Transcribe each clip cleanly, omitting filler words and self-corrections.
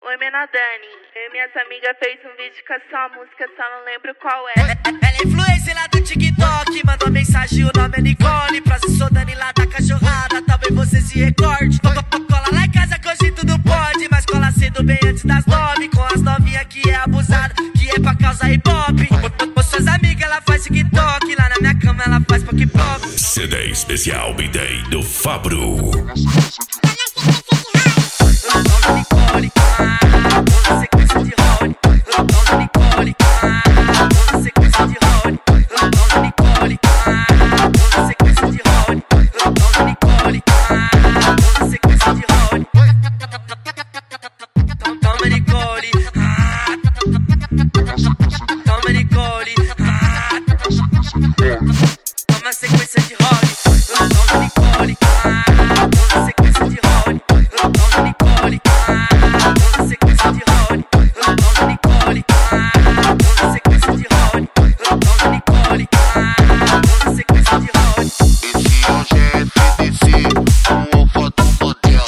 Oi, Menadani. Eu e minhas amigas fez um vídeo com a sua música, só não lembro qual é. Ela é influencer lá do TikTok, mandou mensagem, o nome é Nicole. Praça, sou Dani lá da cachorrada, talvez você se recorde. Cola lá em casa que hoje tudo pode, mas cola cedo bem antes das 9. Com as novinhas que é abusada, que é pra causar hip-hop. Com suas amigas ela faz TikTok, lá na minha cama ela faz pop-pop. CD especial B-Day do Fabro. Nicole, uma sequência de Rony. Nicole, uma sequência de Rony. Nicole, uma sequência de Rony. Nicole, uma sequência de Rony. Toma Nicole, toma Nicole, toma sequência de Rony. Nicole, uma sequência de Rony. Nicole, uma sequência de Rony. Nicole, uma sequência de Rony. Nicole, uma sequência de Rony. Esse hoje é FDC, uma foto do hotel.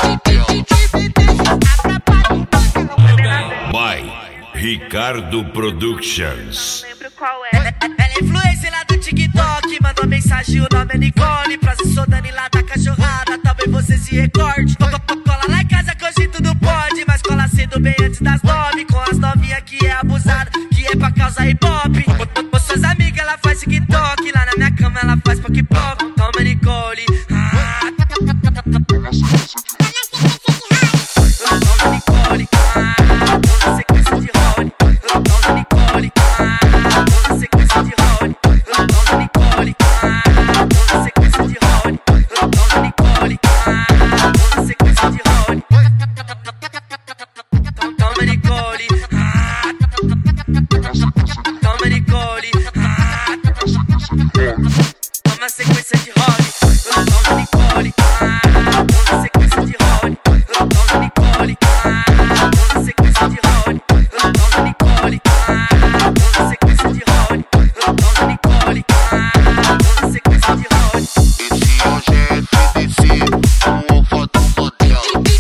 By Ricardo Productions. Não lembro qual é. Ela é influencer lá do TikTok, mandou mensagem, o nome é Nicole. Praça, sou Dani lá da cachorrada, talvez você se recorde. Cola lá em casa que hoje tudo pode, mas cola cedo bem antes das 9. Com as novinhas que é abusada, que é pra causar hip-hop. Com suas amigas ela faz TikTok, lá na minha cama ela faz pop-pop. Toma Nicole, Nicole, uma sequência de Rony. Nicole, uma sequência de Rony. Nicole, uma sequência de Rony. Nicole, uma sequência de Rony. Toma Nicole, toma Nicole, toma sequência de Rony. Nicole, uma sequência de Rony. Nicole, uma sequência de Rony. Nicole, uma sequência de Rony. Nicole, uma sequência de Rony. Esse hoje é FDC, uma foto do hotel.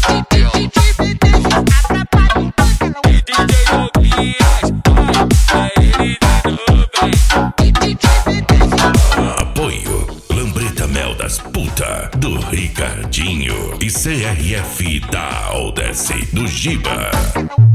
Apoio Lambreta Mel das Puta do Ricardinho e CRF da Aldece do Giba.